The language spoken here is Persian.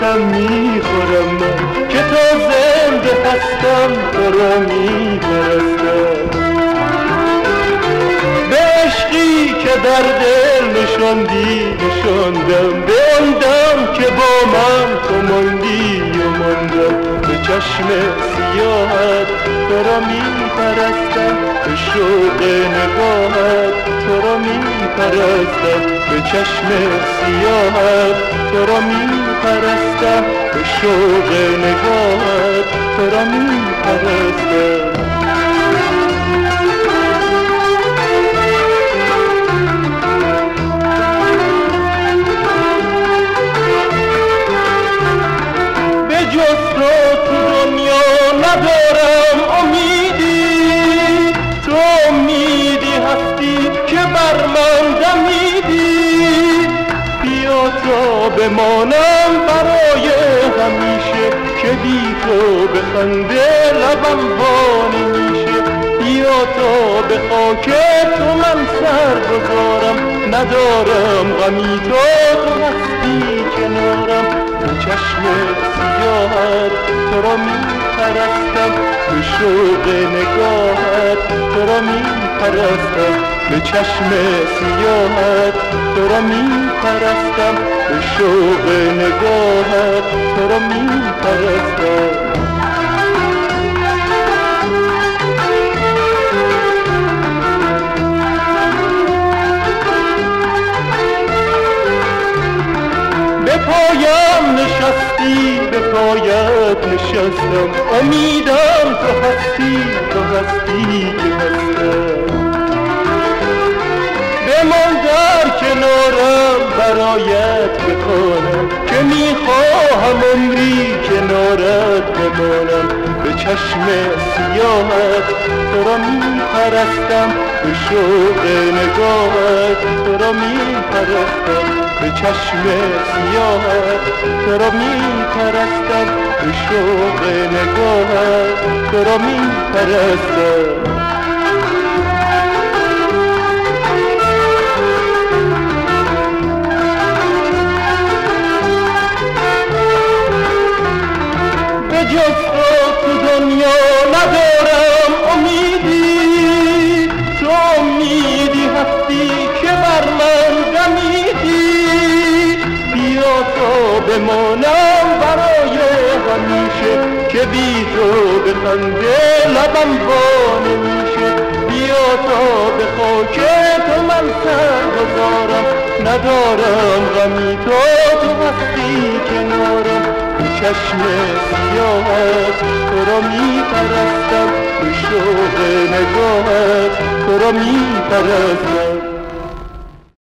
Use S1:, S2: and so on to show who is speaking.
S1: غم میخورم من که تا زنده هستم تو را میپرستم. به عشقی که در دل نشاندی نشاندم، به آن دم که با من تو ماندی و ماندم. به چشم سیاهت تو را میپرستم، به شوق نگاهت تو را میپرستم. به چشم سیاهت تو را میپرستم، به شوق نگاهت تو را میپرستم. جز تو دنیا ندارم امیدی، تو امیدی هستی که بر من دمیدی. بیا تا بمانم برای همیشه، که بی تو به خنده لبم وا نمیشه. بیا تا به خاک تو من سر گذارم، ندارم غمی تو هستی کنارم. به چشم سیاهت تو را میپرستم، به شوق نگاهت تو را میپرستم. به چشم سیاهت تو را میپرستم، به شوق نگاهت تو را میپرستم. به پایم نشستی به پایت نشستم، امیدم تو هستی تو هستی که هستم. بمان در کنارم برایت بخوانم، که میخواهم عمری کنارت بمانم. به چشم سیاهت تو را میپرستم، به شوق نگاهت تو را میپرستم. به چشم سیاهت تو را میپرستم، به شوق نگاهت تو را میپرستم. به جز تو دنیا ندارم امیدی، تو امیدی هستی که بر من دمیدی. بیا تا بمانم برای همیشه، که بی تو به خنده لبم وا نمیشه. بیا تا به خاک تو من سر گذارم، ندارم غمی تو هستی کنارم. به چشم سیاهت تو را میپرستم، به شوق نگاهت تو را میپرستم.